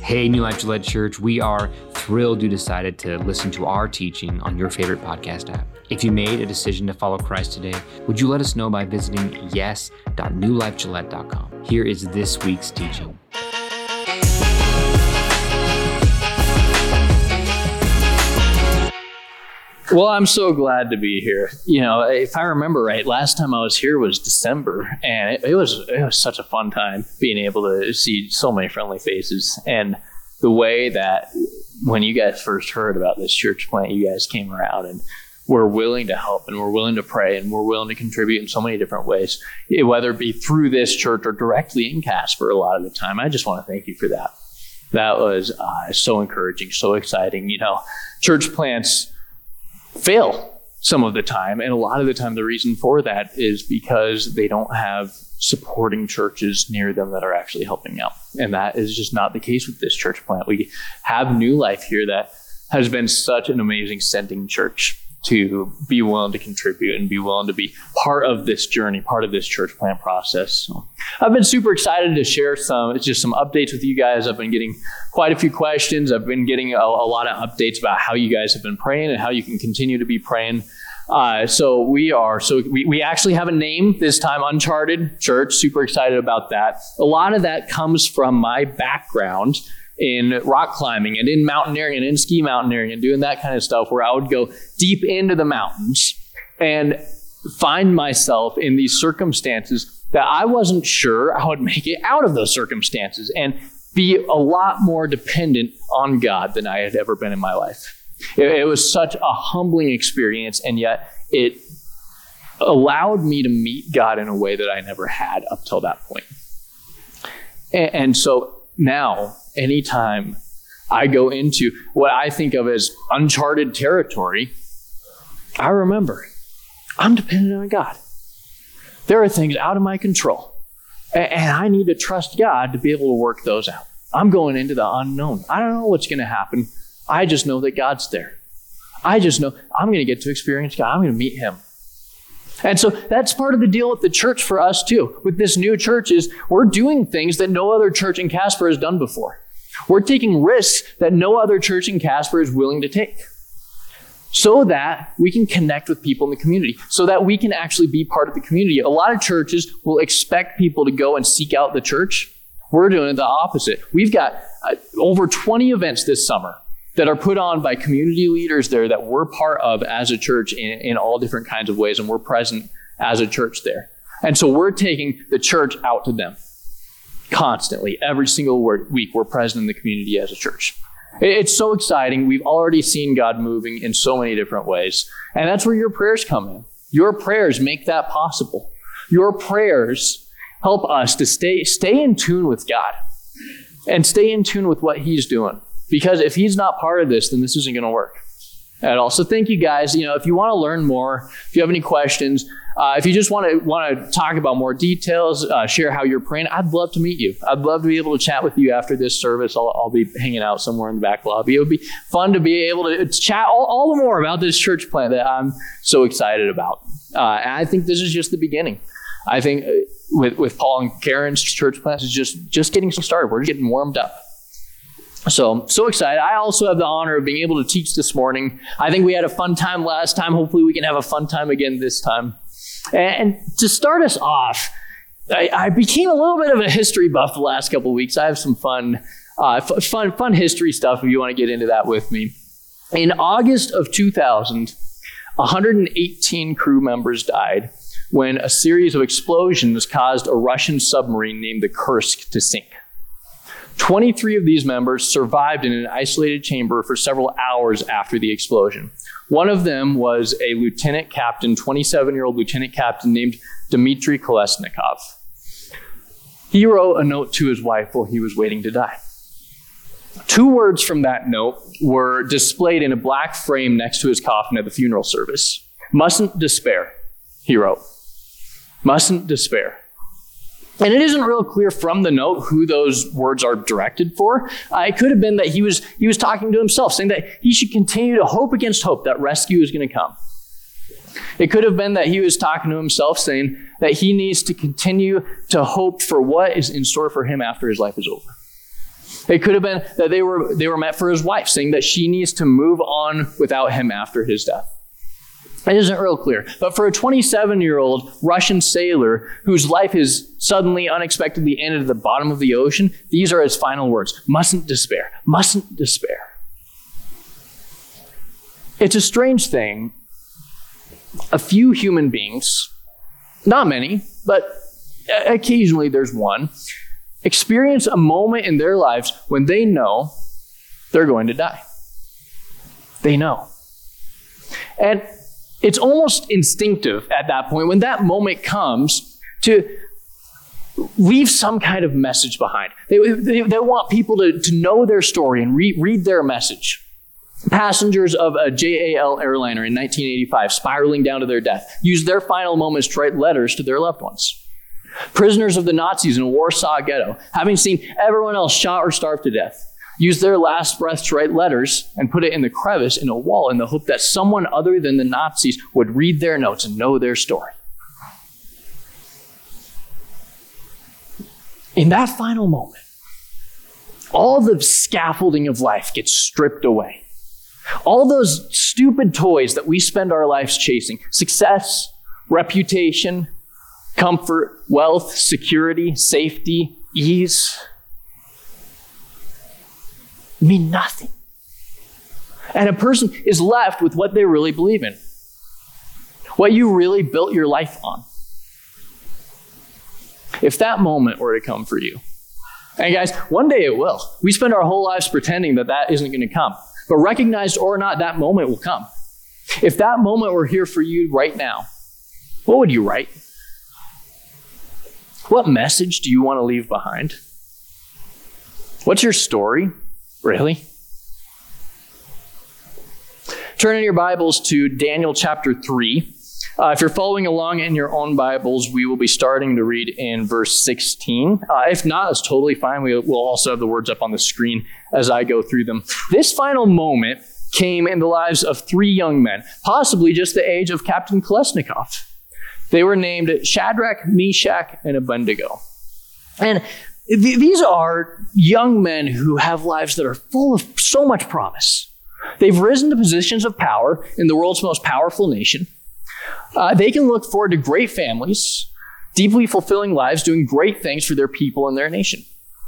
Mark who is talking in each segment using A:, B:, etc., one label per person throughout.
A: Hey, New Life Gillette Church, we are thrilled you decided to listen to our teaching on your favorite podcast app. If you made a decision to follow Christ today, would you let us know by visiting yes.newlifegillette.com. Here is this week's teaching.
B: Well, I'm so glad to be here. You know, if I remember right, last time I was here was December, and it was such a fun time being able to see so many friendly faces. And the way that when you guys first heard about this church plant, you guys came around and were willing to help, and we're willing to pray, and we're willing to contribute in so many different ways, whether it be through this church or directly in Casper a lot of the time. I just want to thank you for that. That was so encouraging, so exciting. You know, church plants fail some of the time, and a lot of the time the reason for that is because they don't have supporting churches near them that are actually helping out, and that is just not the case with this church plant. We have New Life here that has been such an amazing sending church to be willing to contribute and be willing to be part of this journey, part of this church plant process. So I've been super excited to share some updates with you guys. I've been getting quite a few questions. I've been getting a lot of updates about how you guys have been praying and how you can continue to be praying. So we actually have a name this time, Uncharted Church. Super excited about that. A lot of that comes from my background in rock climbing and in mountaineering and in ski mountaineering and doing that kind of stuff, where I would go deep into the mountains and find myself in these circumstances that I wasn't sure I would make it out of those circumstances, and be a lot more dependent on God than I had ever been in my life. It was such a humbling experience, and yet it allowed me to meet God in a way that I never had up till that point. And so now, anytime I go into what I think of as uncharted territory, I remember I'm dependent on God. There are things out of my control, and I need to trust God to be able to work those out. I'm going into the unknown. I don't know what's going to happen. I just know that God's there. I just know I'm going to get to experience God. I'm going to meet Him. And so that's part of the deal with the church for us too. With this new church is we're doing things that no other church in Casper has done before. We're taking risks that no other church in Casper is willing to take, so that we can connect with people in the community, so that we can actually be part of the community. A lot of churches will expect people to go and seek out the church. We're doing the opposite. We've got over 20 events this summer that are put on by community leaders there that we're part of as a church in all different kinds of ways, and we're present as a church there. And so we're taking the church out to them constantly. Every single week we're present in the community as a church. It's so exciting. We've already seen God moving in so many different ways, and that's where your prayers come in. Your prayers make that possible. Your prayers help us to stay in tune with God and stay in tune with what He's doing. Because if He's not part of this, then this isn't going to work at all. So thank you guys. You know, if you want to learn more, if you have any questions, if you just want to talk about more details, share how you're praying, I'd love to meet you. I'd love to be able to chat with you after this service. I'll be hanging out somewhere in the back lobby. It would be fun to be able to chat all the more about this church plant that I'm so excited about. And I think this is just the beginning. I think with Paul and Karen's church plant is just getting started. We're getting warmed up. So excited. I also have the honor of being able to teach this morning. I think we had a fun time last time. Hopefully we can have a fun time again this time. And to start us off, I became a little bit of a history buff the last couple of weeks. I have some fun history stuff if you want to get into that with me. In August of 2000, 118 crew members died when a series of explosions caused a Russian submarine named the Kursk to sink. 23 of these members survived in an isolated chamber for several hours after the explosion. One of them was a 27-year-old lieutenant captain named Dmitry Kolesnikov. He wrote a note to his wife while he was waiting to die. 2 words from that note were displayed in a black frame next to his coffin at the funeral service. "Mustn't despair," he wrote. "Mustn't despair." And it isn't real clear from the note who those words are directed for. It could have been that he was talking to himself, saying that he should continue to hope against hope that rescue is going to come. It could have been that he was talking to himself, saying that he needs to continue to hope for what is in store for him after his life is over. It could have been that they were meant for his wife, saying that she needs to move on without him after his death. It isn't real clear. But for a 27-year-old Russian sailor whose life is suddenly, unexpectedly ended at the bottom of the ocean, these are his final words. Mustn't despair. Mustn't despair. It's a strange thing. A few human beings, not many, but occasionally there's one, experience a moment in their lives when they know they're going to die. They know. And it's almost instinctive at that point, when that moment comes, to leave some kind of message behind. They want people to know their story and read their message. Passengers of a JAL airliner in 1985, spiraling down to their death, used their final moments to write letters to their loved ones. Prisoners of the Nazis in a Warsaw ghetto, having seen everyone else shot or starved to death, used their last breath to write letters and put it in the crevice in a wall in the hope that someone other than the Nazis would read their notes and know their story. In that final moment, all the scaffolding of life gets stripped away. All those stupid toys that we spend our lives chasing, success, reputation, comfort, wealth, security, safety, ease, mean nothing. And a person is left with what they really believe in, what you really built your life on. If that moment were to come for you, and guys, one day it will. We spend our whole lives pretending that isn't going to come. But recognized or not, that moment will come. If that moment were here for you right now, what would you write? What message do you want to leave behind? What's your story, really? Turn in your Bibles to Daniel chapter 3. If you're following along in your own Bibles, we will be starting to read in verse 16. If not, it's totally fine. We'll also have the words up on the screen as I go through them. This final moment came in the lives of three young men, possibly just the age of Captain Kolesnikov. They were named Shadrach, Meshach, and Abednego. And these are young men who have lives that are full of so much promise. They've risen to positions of power in the world's most powerful nation. They can look forward to great families, deeply fulfilling lives, doing great things for their people and their nation.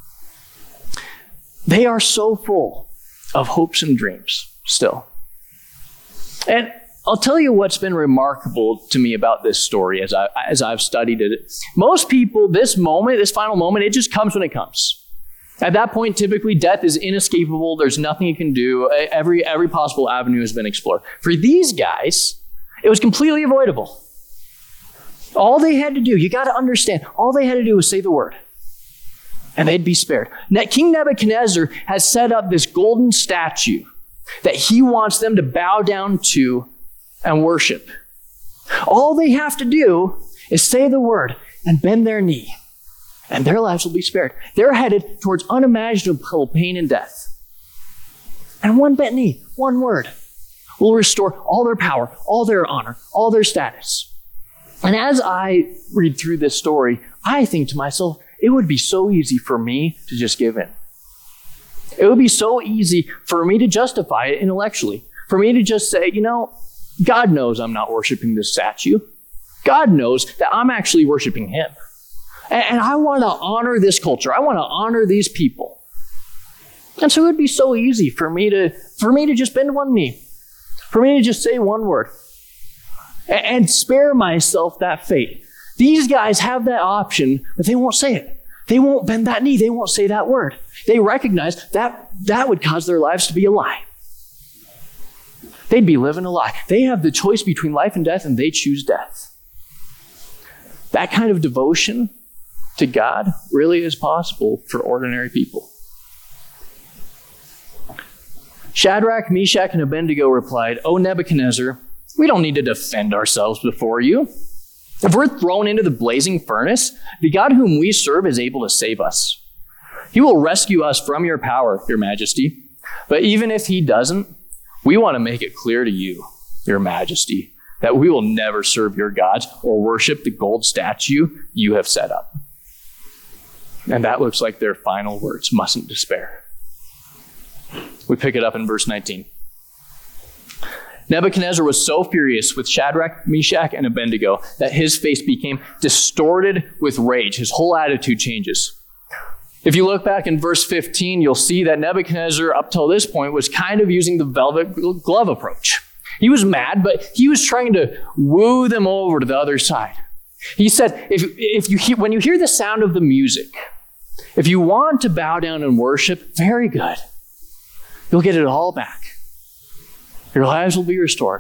B: They are so full of hopes and dreams still. And I'll tell you what's been remarkable to me about this story as I've studied it. Most people, this final moment, it just comes when it comes. At that point, typically, death is inescapable. There's nothing you can do. Every possible avenue has been explored. For these guys, it was completely avoidable. All they had to do, you got to understand, all they had to do was say the word, and they'd be spared. King Nebuchadnezzar has set up this golden statue that he wants them to bow down to and worship. All they have to do is say the word and bend their knee, and their lives will be spared. They're headed towards unimaginable pain and death. And one bent knee, one word, will restore all their power, all their honor, all their status. And as I read through this story, I think to myself, it would be so easy for me to just give in. It would be so easy for me to justify it intellectually, for me to just say, God knows I'm not worshiping this statue. God knows that I'm actually worshiping him. And I want to honor this culture. I want to honor these people. And so it would be so easy for me to just bend one knee, for me to just say one word and spare myself that fate. These guys have that option, but they won't say it. They won't bend that knee. They won't say that word. They recognize that would cause their lives to be a lie. They'd be living a lie. They have the choice between life and death, and they choose death. That kind of devotion to God really is possible for ordinary people. Shadrach, Meshach, and Abednego replied, "O Nebuchadnezzar, we don't need to defend ourselves before you. If we're thrown into the blazing furnace, the God whom we serve is able to save us. He will rescue us from your power, your majesty. But even if he doesn't, we want to make it clear to you, your majesty, that we will never serve your gods or worship the gold statue you have set up." And that looks like their final words. Mustn't despair. We pick it up in verse 19. Nebuchadnezzar was so furious with Shadrach, Meshach, and Abednego that his face became distorted with rage. His whole attitude changes. If you look back in verse 15, you'll see that Nebuchadnezzar, up till this point, was kind of using the velvet glove approach. He was mad, but he was trying to woo them over to the other side. He said, when you hear the sound of the music, if you want to bow down and worship, very good. You'll get it all back. Your lives will be restored.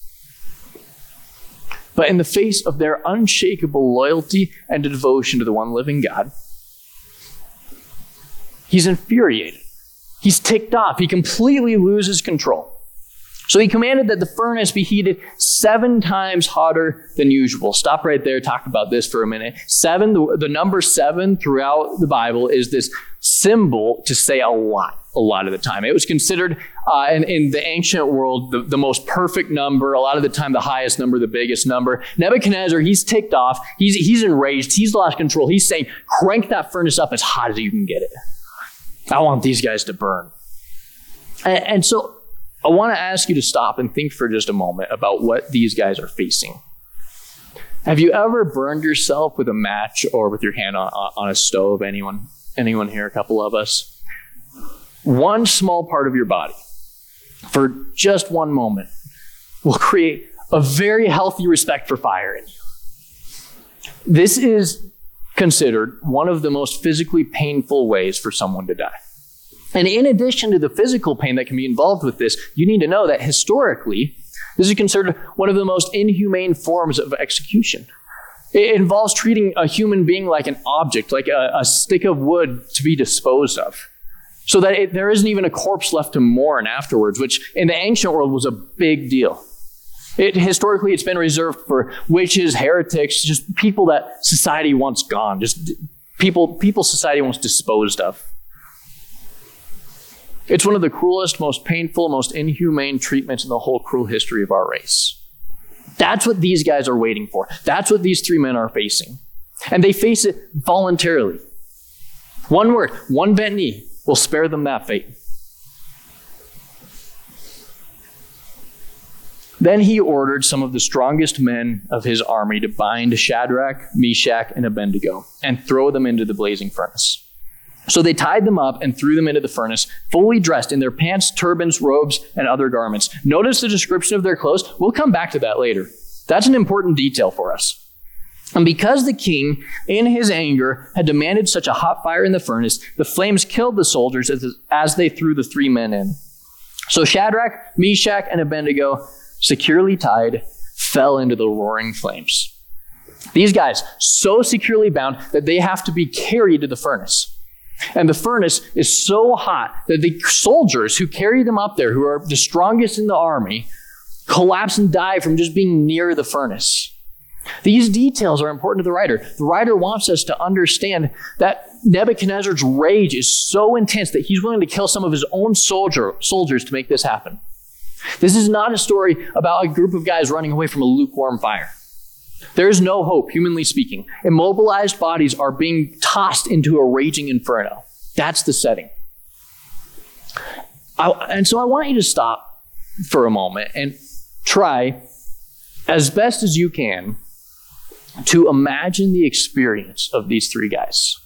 B: But in the face of their unshakable loyalty and devotion to the one living God, he's infuriated. He's ticked off. He completely loses control. So he commanded that the furnace be heated 7 times hotter than usual. Stop right there. Talk about this for a minute. 7, the number 7 throughout the Bible is this symbol to say a lot of the time. It was considered in the ancient world the most perfect number, a lot of the time the highest number, the biggest number. Nebuchadnezzar, he's ticked off. He's enraged. He's lost control. He's saying, crank that furnace up as hot as you can get it. I want these guys to burn. And so I want to ask you to stop and think for just a moment about what these guys are facing. Have you ever burned yourself with a match or with your hand on a stove? Anyone here? A couple of us. One small part of your body, for just one moment, will create a very healthy respect for fire in you. This is considered one of the most physically painful ways for someone to die. And in addition to the physical pain that can be involved with this, you need to know that historically, this is considered one of the most inhumane forms of execution. It involves treating a human being like an object, like a stick of wood to be disposed of, so that there isn't even a corpse left to mourn afterwards, which in the ancient world was a big deal. Historically, it's been reserved for witches, heretics, just people that society wants gone, just people society wants disposed of. It's one of the cruelest, most painful, most inhumane treatments in the whole cruel history of our race. That's what these guys are waiting for. That's what these 3 men are facing. And they face it voluntarily. One word, one bent knee will spare them that fate. Then he ordered some of the strongest men of his army to bind Shadrach, Meshach, and Abednego and throw them into the blazing furnace. So they tied them up and threw them into the furnace, fully dressed in their pants, turbans, robes, and other garments. Notice the description of their clothes. We'll come back to that later. That's an important detail for us. And because the king, in his anger, had demanded such a hot fire in the furnace, the flames killed the soldiers as they threw the 3 men in. So Shadrach, Meshach, and Abednego, securely tied, fell into the roaring flames. These guys, so securely bound that they have to be carried to the furnace. And the furnace is so hot that the soldiers who carry them up there, who are the strongest in the army, collapse and die from just being near the furnace. These details are important to the writer. The writer wants us to understand that Nebuchadnezzar's rage is so intense that he's willing to kill some of his own soldiers to make this happen. This is not a story about a group of guys running away from a lukewarm fire. There is no hope, humanly speaking. Immobilized bodies are being tossed into a raging inferno. That's the setting. And so I want you to stop for a moment and try, as best as you can, to imagine the experience of these 3 guys.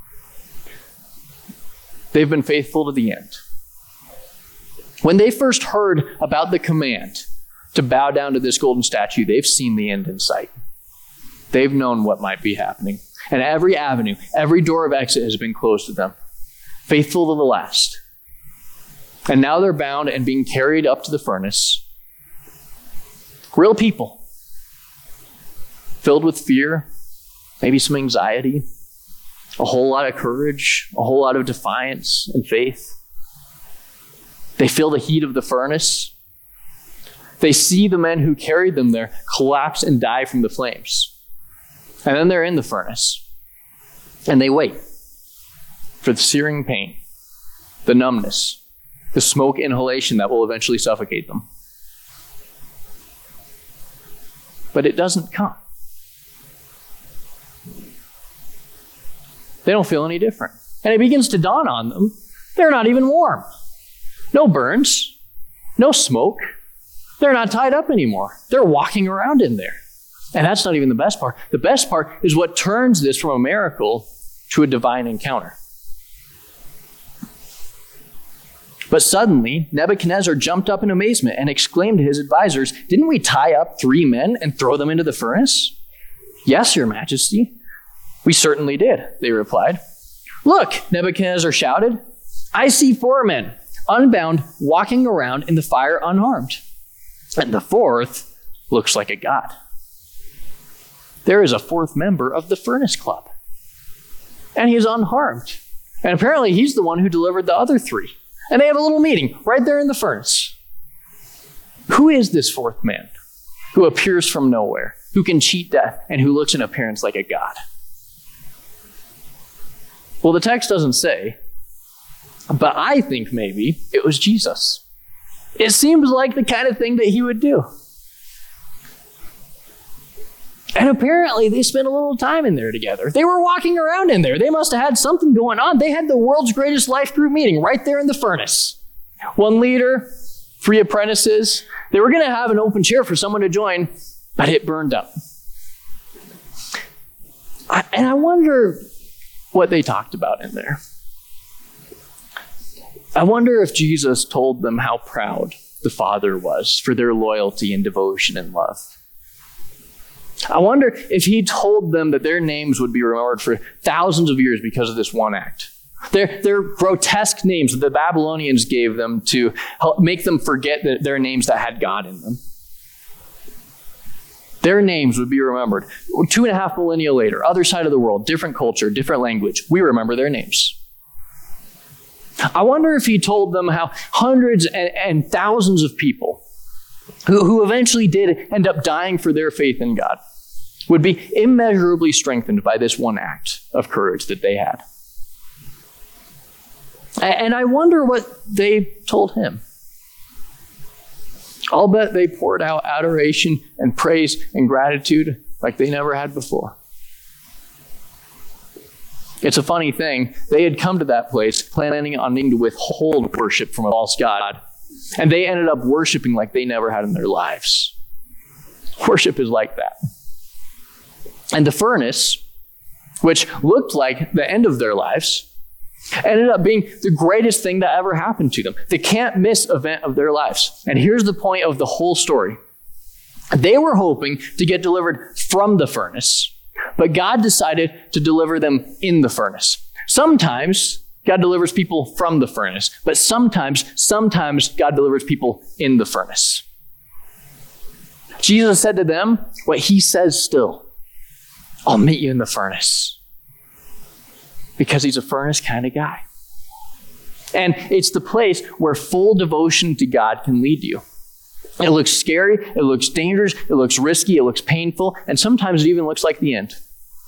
B: They've been faithful to the end. When they first heard about the command to bow down to this golden statue, they've seen the end in sight. They've known what might be happening. And every avenue, every door of exit has been closed to them. Faithful to the last. And now they're bound and being carried up to the furnace. Real people. Filled with fear, maybe some anxiety, a whole lot of courage, a whole lot of defiance and faith. They feel the heat of the furnace. They see the men who carried them there collapse and die from the flames. And then they're in the furnace. And they wait for the searing pain, the numbness, the smoke inhalation that will eventually suffocate them. But it doesn't come. They don't feel any different. And it begins to dawn on them, they're not even warm. No burns, no smoke. They're not tied up anymore. They're walking around in there. And that's not even the best part. The best part is what turns this from a miracle to a divine encounter. But suddenly, Nebuchadnezzar jumped up in amazement and exclaimed to his advisors, "Didn't we tie up 3 men and throw them into the furnace?" "Yes, Your Majesty." "We certainly did," they replied. "Look," Nebuchadnezzar shouted, "I see 4 men, unbound, walking around in the fire unharmed. And the 4th looks like a god." There is a 4th member of the Furnace Club. And he's unharmed. And apparently he's the one who delivered the other 3. And they have a little meeting right there in the furnace. Who is this 4th man who appears from nowhere, who can cheat death, and who looks in appearance like a god? Well, the text doesn't say, but I think maybe it was Jesus. It seems like the kind of thing that he would do. And apparently they spent a little time in there together. They were walking around in there. They must have had something going on. They had the world's greatest life group meeting right there in the furnace. 1 leader, 3 apprentices. They were going to have an open chair for someone to join, but it burned up. And I wonder what they talked about in there. I wonder if Jesus told them how proud the Father was for their loyalty and devotion and love. I wonder if he told them that their names would be remembered for thousands of years because of this one act. Their grotesque names that the Babylonians gave them to help make them forget that their names that had God in them. Their names would be remembered. 2.5 millennia later, other side of the world, different culture, different language. We remember their names. I wonder if he told them how hundreds and thousands of people who eventually did end up dying for their faith in God would be immeasurably strengthened by this one act of courage that they had. And I wonder what they told him. I'll bet they poured out adoration and praise and gratitude like they never had before. It's a funny thing. They had come to that place planning on needing to withhold worship from a false god. And they ended up worshiping like they never had in their lives. Worship is like that. And the furnace, which looked like the end of their lives, ended up being the greatest thing that ever happened to them. The can't miss event of their lives. And here's the point of the whole story. They were hoping to get delivered from the furnace, but God decided to deliver them in the furnace. Sometimes God delivers people from the furnace, but sometimes God delivers people in the furnace. Jesus said to them what he says still, "I'll meet you in the furnace." Because he's a furnace kind of guy. And it's the place where full devotion to God can lead you. It looks scary, it looks dangerous, it looks risky, it looks painful, and sometimes it even looks like the end.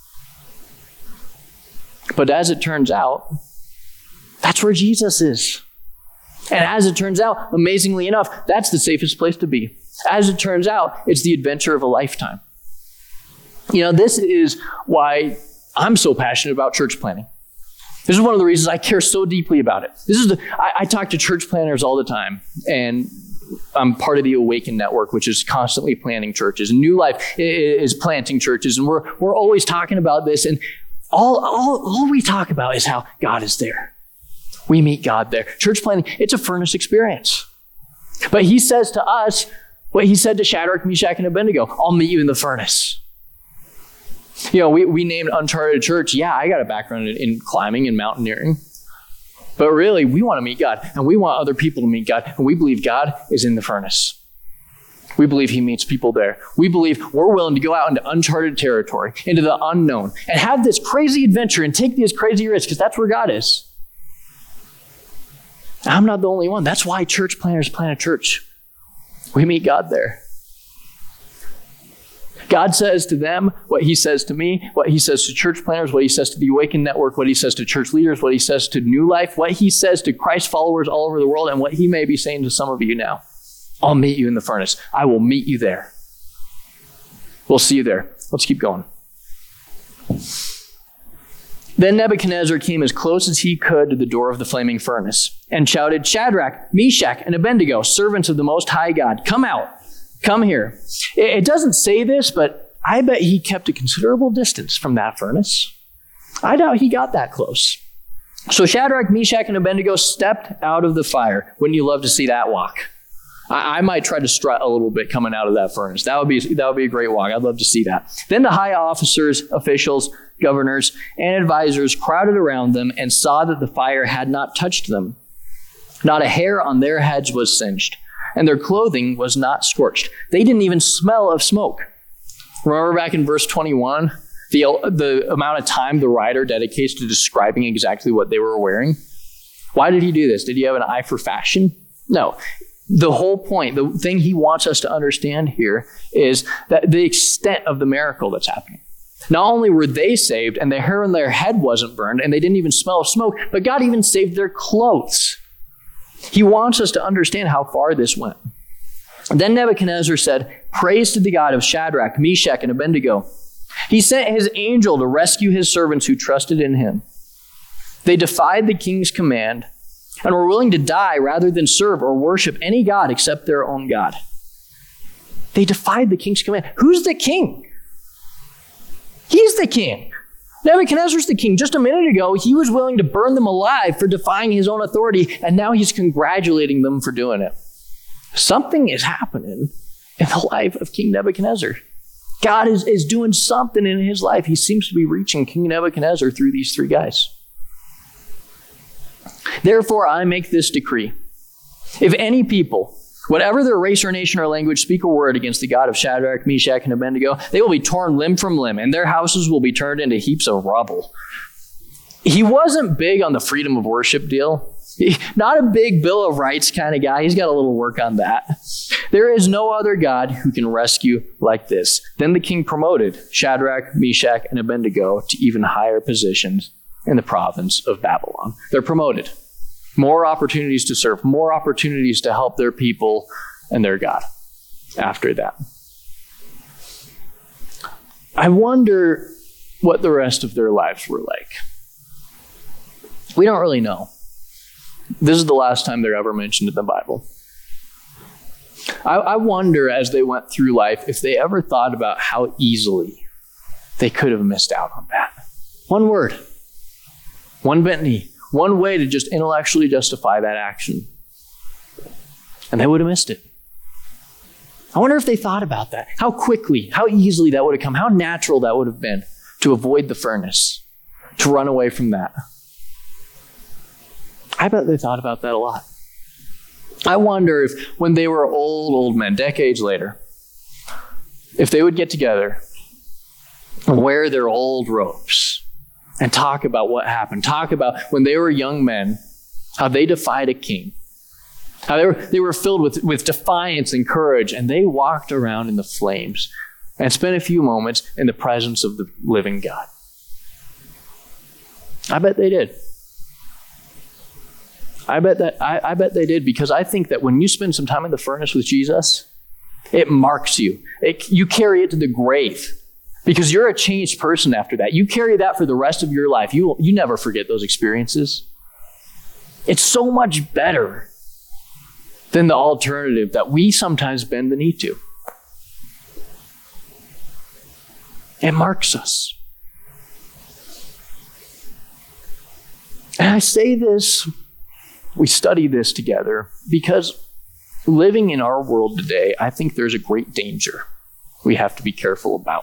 B: But as it turns out, that's where Jesus is. And as it turns out, amazingly enough, that's the safest place to be. As it turns out, it's the adventure of a lifetime. You know, this is why I'm so passionate about church planning. This is one of the reasons I care so deeply about it. I talk to church planners all the time, and I'm part of the Awaken Network, which is constantly planning churches. New Life is planting churches, and we're always talking about this. And all we talk about is how God is there. We meet God there. Church planning, it's a furnace experience. But he says to us what he said to Shadrach, Meshach, and Abednego: "I'll meet you in the furnace." You know, we named Uncharted Church. Yeah, I got a background in climbing and mountaineering. But really, we want to meet God, and we want other people to meet God, and we believe God is in the furnace. We believe he meets people there. We believe we're willing to go out into uncharted territory, into the unknown, and have this crazy adventure and take these crazy risks, because that's where God is. I'm not the only one. That's why church planners plant a church. We meet God there. God says to them what he says to me, what he says to church planners, what he says to the Awaken Network, what he says to church leaders, what he says to New Life, what he says to Christ followers all over the world, and what he may be saying to some of you now. I'll meet you in the furnace. I will meet you there. We'll see you there. Let's keep going. Then Nebuchadnezzar came as close as he could to the door of the flaming furnace and shouted, "Shadrach, Meshach, and Abednego, servants of the Most High God, come out, come here." It doesn't say this, but I bet he kept a considerable distance from that furnace. I doubt he got that close. So Shadrach, Meshach, and Abednego stepped out of the fire. Wouldn't you love to see that walk? I might try to strut a little bit coming out of that furnace. That would be a great walk. I'd love to see that. Then the high officers, officials, governors, and advisors crowded around them and saw that the fire had not touched them. Not a hair on their heads was singed, and their clothing was not scorched. They didn't even smell of smoke. Remember back in verse 21, the amount of time the writer dedicates to describing exactly what they were wearing? Why did he do this? Did he have an eye for fashion? No. The whole point, the thing he wants us to understand here is that the extent of the miracle that's happening. Not only were they saved and the hair on their head wasn't burned and they didn't even smell of smoke, but God even saved their clothes. He wants us to understand how far this went. Then Nebuchadnezzar said, "Praise to the God of Shadrach, Meshach, and Abednego. He sent his angel to rescue his servants who trusted in him. They defied the king's command and were willing to die rather than serve or worship any god except their own God." They defied the king's command. Who's the king? He's the king. Nebuchadnezzar's the king. Just a minute ago, he was willing to burn them alive for defying his own authority, and now he's congratulating them for doing it. Something is happening in the life of King Nebuchadnezzar. God is doing something in his life. He seems to be reaching King Nebuchadnezzar through these three guys. "Therefore, I make this decree. If any people, whatever their race or nation or language, speak a word against the God of Shadrach, Meshach, and Abednego, they will be torn limb from limb, and their houses will be turned into heaps of rubble." He wasn't big on the freedom of worship deal. Not a big Bill of Rights kind of guy. He's got a little work on that. "There is no other God who can rescue like this." Then the king promoted Shadrach, Meshach, and Abednego to even higher positions in the province of Babylon. They're promoted. More opportunities to serve, more opportunities to help their people and their God after that. I wonder what the rest of their lives were like. We don't really know. This is the last time they're ever mentioned in the Bible. I wonder as they went through life if they ever thought about how easily they could have missed out on that. One word, one bent knee, one way to just intellectually justify that action. And they would have missed it. I wonder if they thought about that. How quickly, how easily that would have come, how natural that would have been to avoid the furnace, to run away from that. I bet they thought about that a lot. I wonder if when they were old men, decades later, if they would get together and wear their old robes and talk about what happened, talk about when they were young men, how they defied a king, how they were filled with defiance and courage, and they walked around in the flames and spent a few moments in the presence of the living God. I bet they did. I bet they did, because I think that when you spend some time in the furnace with Jesus, it marks you. You carry it to the grave, because you're a changed person after that. You carry that for the rest of your life. You never forget those experiences. It's so much better than the alternative that we sometimes bend the knee to. It marks us. And I say this, we study this together, because living in our world today, I think there's a great danger we have to be careful about.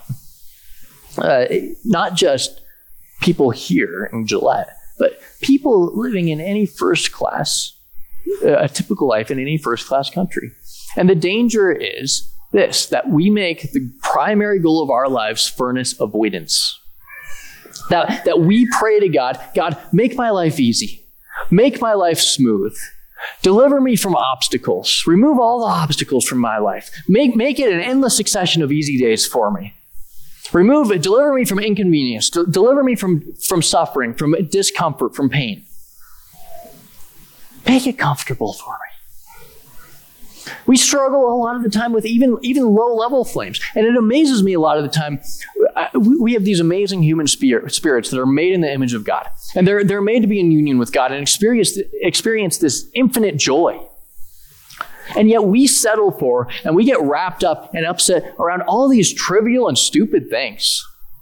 B: Not just people here in Gillette, but people living in any first class, a typical life in any first class country. And the danger is this, that we make the primary goal of our lives furnace avoidance. That we pray to God, "God, make my life easy. Make my life smooth. Deliver me from obstacles. Remove all the obstacles from my life. Make it an endless succession of easy days for me. Deliver me from inconvenience. Deliver me from suffering, from discomfort, from pain. Make it comfortable for me." We struggle a lot of the time with even low-level flames. And it amazes me a lot of the time. We have these amazing human spirits that are made in the image of God. And they're made to be in union with God and experience this infinite joy. And yet we settle for, and we get wrapped up and upset around all these trivial and stupid things.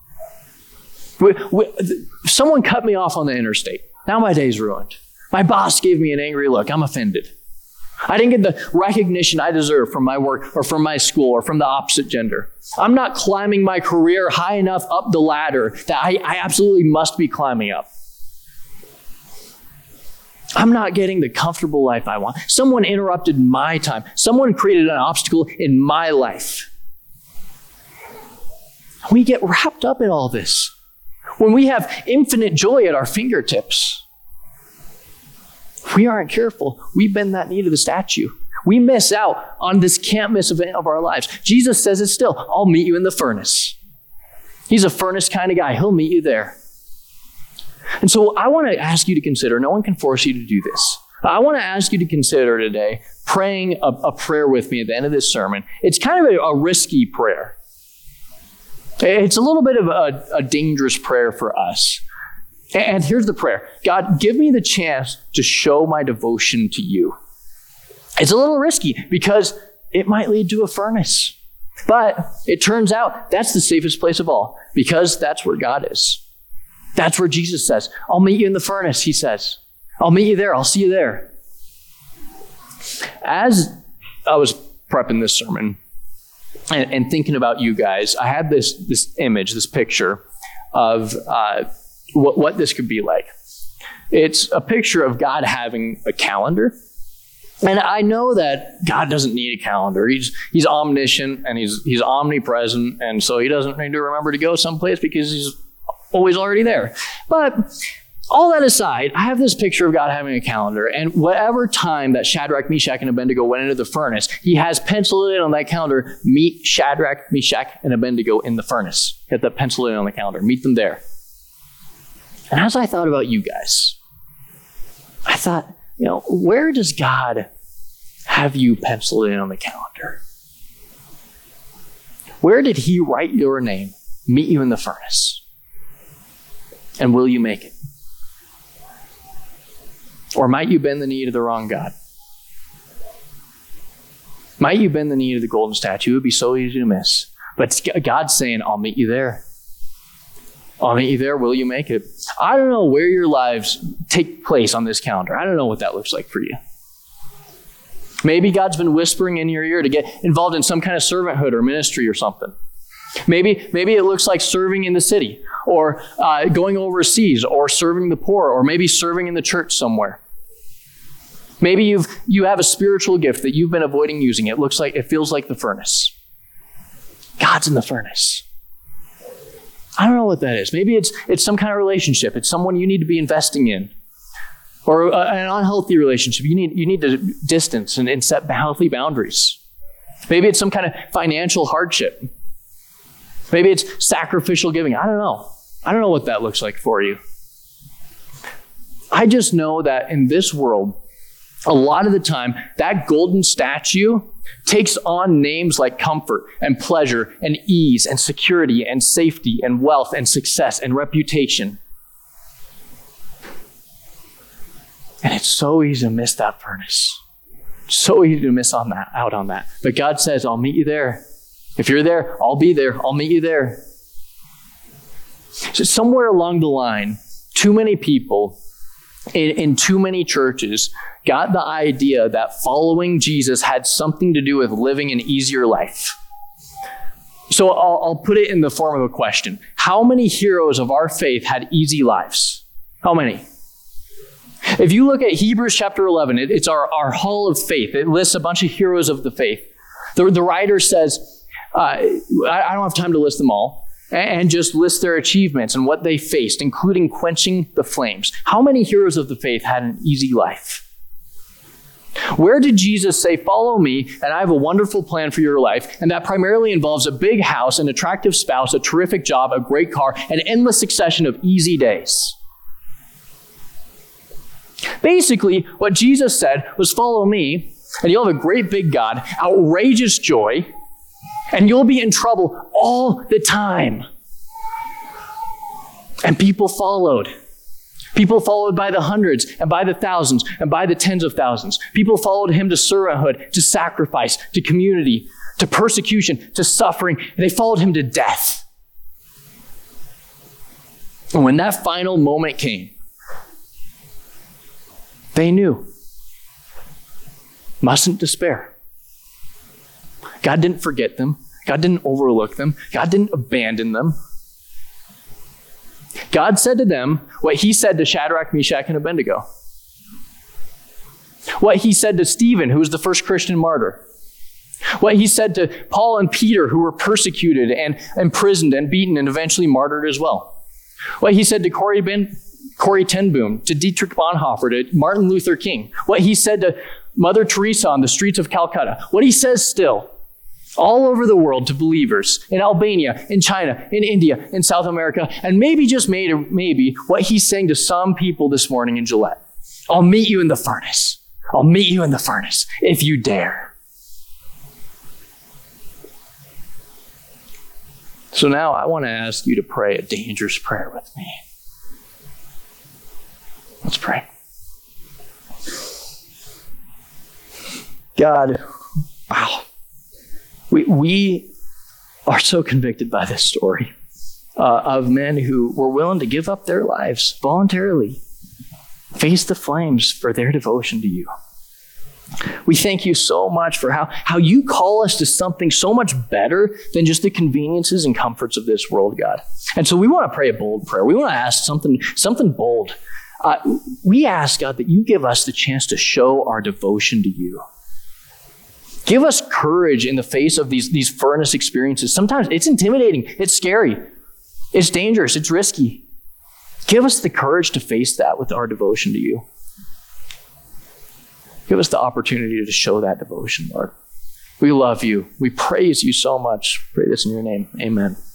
B: Someone cut me off on the interstate. Now my day's ruined. My boss gave me an angry look. I'm offended. I didn't get the recognition I deserve from my work or from my school or from the opposite gender. I'm not climbing my career high enough up the ladder that I absolutely must be climbing up. I'm not getting the comfortable life I want. Someone interrupted my time. Someone created an obstacle in my life. We get wrapped up in all this when we have infinite joy at our fingertips. If we aren't careful, we bend that knee to the statue. We miss out on this can't-miss event of our lives. Jesus says it still, I'll meet you in the furnace. He's a furnace kind of guy. He'll meet you there. And so I want to ask you to consider, no one can force you to do this. I want to ask you to consider today praying a prayer with me at the end of this sermon. It's kind of a risky prayer. It's a little bit of a dangerous prayer for us. And here's the prayer. God, give me the chance to show my devotion to you. It's a little risky because it might lead to a furnace. But it turns out that's the safest place of all because that's where God is. That's where Jesus says, I'll meet you in the furnace, he says. I'll meet you there. I'll see you there. As I was prepping this sermon and thinking about you guys, I had this image, this picture of what this could be like. It's a picture of God having a calendar. And I know that God doesn't need a calendar. He's omniscient and he's omnipresent. And so he doesn't need to remember to go someplace because he's always already there. But all that aside, I have this picture of God having a calendar. And whatever time that Shadrach, Meshach, and Abednego went into the furnace, he has penciled in on that calendar, meet Shadrach, Meshach, and Abednego in the furnace. Get that penciled in on the calendar. Meet them there. And as I thought about you guys, I thought, where does God have you penciled in on the calendar? Where did he write your name, meet you in the furnace? And will you make it? Or might you bend the knee to the wrong God? Might you bend the knee to the golden statue? It would be so easy to miss. But God's saying, I'll meet you there. I'll meet you there. Will you make it? I don't know where your lives take place on this calendar. I don't know what that looks like for you. Maybe God's been whispering in your ear to get involved in some kind of servanthood or ministry or something. Maybe it looks like serving in the city or going overseas or serving the poor or maybe serving in the church somewhere. Maybe you have a spiritual gift that you've been avoiding using. It feels like the furnace. God's in the furnace. I don't know what that is. Maybe it's some kind of relationship. It's someone you need to be investing in. Or an unhealthy relationship. You need to distance and set healthy boundaries. Maybe it's some kind of financial hardship. Maybe it's sacrificial giving. I don't know. I don't know what that looks like for you. I just know that in this world, a lot of the time, that golden statue takes on names like comfort and pleasure and ease and security and safety and wealth and success and reputation. And it's so easy to miss that furnace. So easy to miss out on that. But God says, I'll meet you there. If you're there, I'll be there. I'll meet you there. So somewhere along the line, too many people in too many churches got the idea that following Jesus had something to do with living an easier life. So I'll put it in the form of a question. How many heroes of our faith had easy lives? How many? If you look at Hebrews chapter 11, it's our hall of faith. It lists a bunch of heroes of the faith. The writer says, I don't have time to list them all, and just list their achievements and what they faced, including quenching the flames. How many heroes of the faith had an easy life? Where did Jesus say, follow me, and I have a wonderful plan for your life, and that primarily involves a big house, an attractive spouse, a terrific job, a great car, an endless succession of easy days? Basically, what Jesus said was, follow me, And you'll have a great big God, outrageous joy, and you'll be in trouble all the time. And people followed. People followed by the hundreds and by the thousands and by the tens of thousands. People followed him to servanthood, to sacrifice, to community, to persecution, to suffering. They followed him to death. And when that final moment came, they knew. Mustn't despair. God didn't forget them. God didn't overlook them. God didn't abandon them. God said to them what he said to Shadrach, Meshach, and Abednego. What he said to Stephen, who was the first Christian martyr. What he said to Paul and Peter, who were persecuted and imprisoned and beaten and eventually martyred as well. What he said to Corrie ten Boom, to Dietrich Bonhoeffer, to Martin Luther King. What he said to Mother Teresa on the streets of Calcutta. What he says still all over the world to believers in Albania, in China, in India, in South America, and maybe just maybe what he's saying to some people this morning in Gillette. I'll meet you in the furnace. I'll meet you in the furnace if you dare. So now I want to ask you to pray a dangerous prayer with me. Let's pray. God, wow. We are so convicted by this story of men who were willing to give up their lives voluntarily, face the flames for their devotion to you. We thank you so much for how you call us to something so much better than just the conveniences and comforts of this world, God. And so we want to pray a bold prayer. We want to ask something bold. We ask, God, that you give us the chance to show our devotion to you. Give us courage in the face of these furnace experiences. Sometimes it's intimidating. It's scary. It's dangerous. It's risky. Give us the courage to face that with our devotion to you. Give us the opportunity to show that devotion, Lord. We love you. We praise you so much. Pray this in your name. Amen.